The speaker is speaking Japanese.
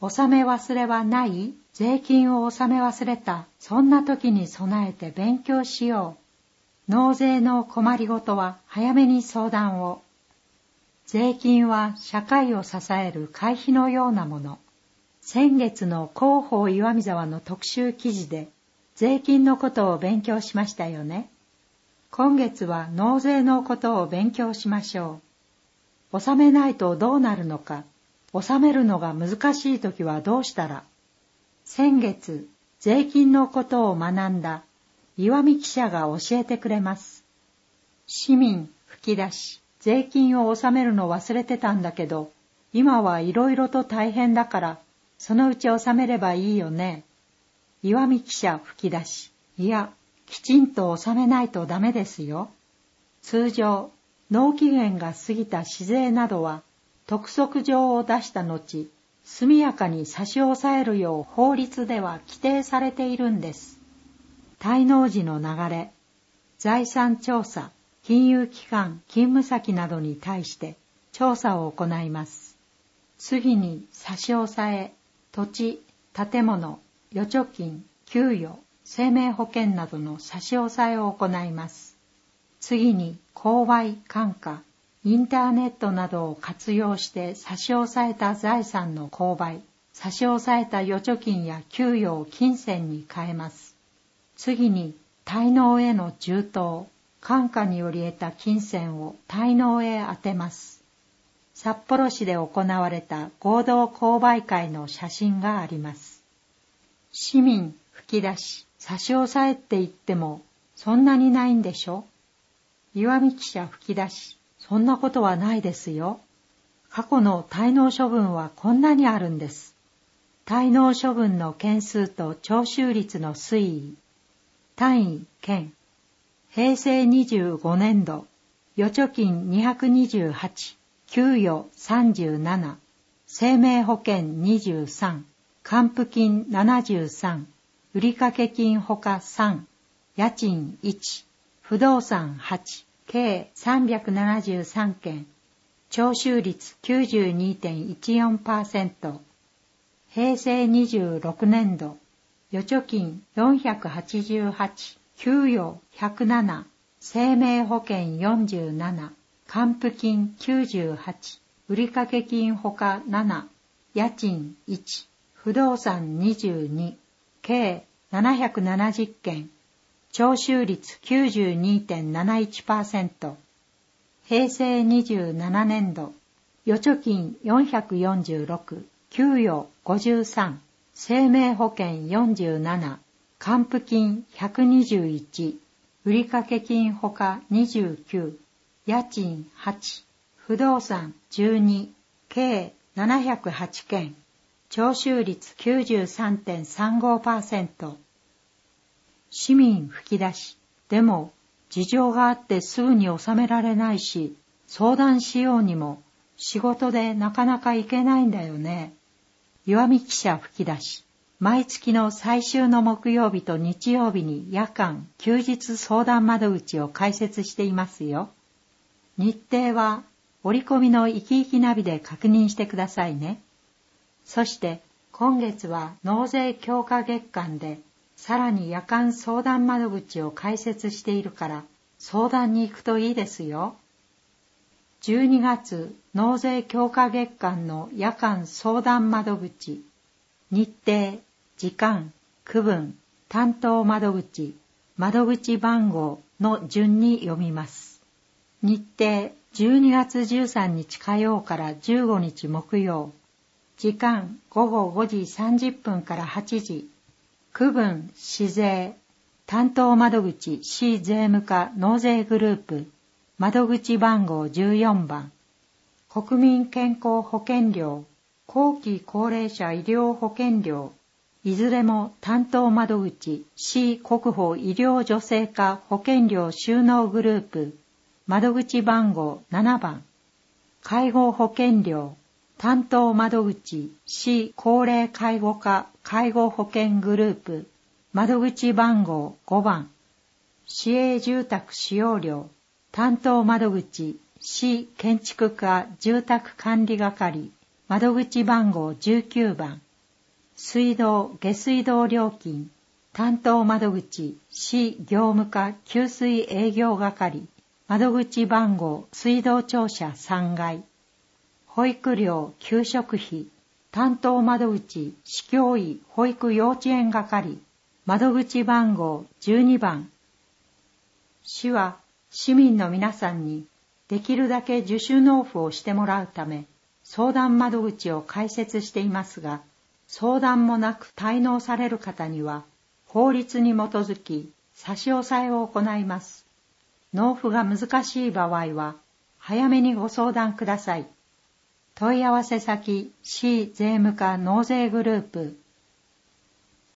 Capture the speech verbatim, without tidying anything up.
納め忘れはない？税金を納め忘れた。そんな時に備えて勉強しよう。納税の困りごとは早めに相談を。税金は社会を支える会費のようなもの。先月の広報岩見沢の特集記事で税金のことを勉強しましたよね。今月は納税のことを勉強しましょう。納めないとどうなるのか。納めるのが難しいときはどうしたら。先月、税金のことを学んだ岩見記者が教えてくれます。市民吹き出し、税金を納めるの忘れてたんだけど、今はいろいろと大変だから、そのうち納めればいいよね。岩見記者吹き出し、いや、きちんと納めないとダメですよ。通常、納期限が過ぎた市税などは、督促状を出した後、速やかに差し押さえるよう法律では規定されているんです。滞納時の流れ、財産調査、金融機関、勤務先などに対して調査を行います。次に差し押さえ、土地、建物、預貯金、給与、生命保険などの差し押さえを行います。次に購買、換価、インターネットなどを活用して差し押さえた財産の購買、差し押さえた預貯金や給与を金銭に変えます。次に滞納への充当、換価により得た金銭を滞納へ充てます。札幌市で行われた合同購買会の写真があります。市民吹き出し、差し押さえって言ってもそんなにないんでしょ？岩見記者吹き出し、そんなことはないですよ。過去の滞納処分はこんなにあるんです。滞納処分の件数と徴収率の推移。単位、件。平成にじゅうごねん度、預貯金にひゃくにじゅうはち、給与さんじゅうなな、生命保険にじゅうさん、還付金ななじゅうさん、売掛金ほかさん、家賃いち、不動産はち、計さんびゃくななじゅうさんけん、徴収率 きゅうじゅうにてんいちよんパーセント、平成にじゅうろくねん度、預貯金よんひゃくはちじゅうはち、給与ひゃくなな、生命保険よんじゅうなな、還付金きゅうじゅうはち、売掛金ほかなな、家賃いち、不動産にじゅうに、計ななひゃくななじゅっけん、徴収率 きゅうじゅうにてんなないちパーセント、平成にじゅうななねん度、預貯金よんひゃくよんじゅうろく、給与ごじゅうさん、生命保険よんじゅうなな、還付金ひゃくにじゅういち、売掛金ほかにじゅうきゅう、家賃はち、不動産じゅうに、計ななひゃくはちけん、徴収率 きゅうじゅうさんてんさんごパーセント。市民吹き出し、でも事情があってすぐに収められないし、相談しようにも仕事でなかなか行けないんだよね。岩見記者吹き出し、毎月の最終の木曜日と日曜日に夜間、休日相談窓口を開設していますよ。日程は折り込みのいきいきナビで確認してくださいね。そして今月は納税強化月間で、さらに夜間相談窓口を開設しているから相談に行くといいですよ。じゅうにがつ納税強化月間の夜間相談窓口、日程、時間、区分、担当窓口、窓口番号の順に読みます。日程、じゅうにがつじゅうさんにち火曜からじゅうごにち木曜。時間、ごごごじさんじゅっぷんからはちじ。区分、市税。担当窓口、市税務課納税グループ。窓口番号じゅうよんばん。国民健康保険料。後期高齢者医療保険料。いずれも担当窓口、市国保医療助成課保険料収納グループ。窓口番号ななばん。介護保険料。担当窓口、市高齢介護課介護保険グループ。窓口番号ごばん。市営住宅使用料。担当窓口、市建築課住宅管理係。窓口番号じゅうきゅうばん。 水道・下水道料金、担当窓口、市業務課給水営業係、窓口番号、水道庁舎さんがい、保育料・給食費、担当窓口、市教委保育幼稚園係、窓口番号じゅうにばん。市は市民の皆さんにできるだけ自主納付をしてもらうため、相談窓口を開設していますが、相談もなく滞納される方には、法律に基づき差し押さえを行います。納付が難しい場合は、早めにご相談ください。問い合わせ先、市税務課納税グループ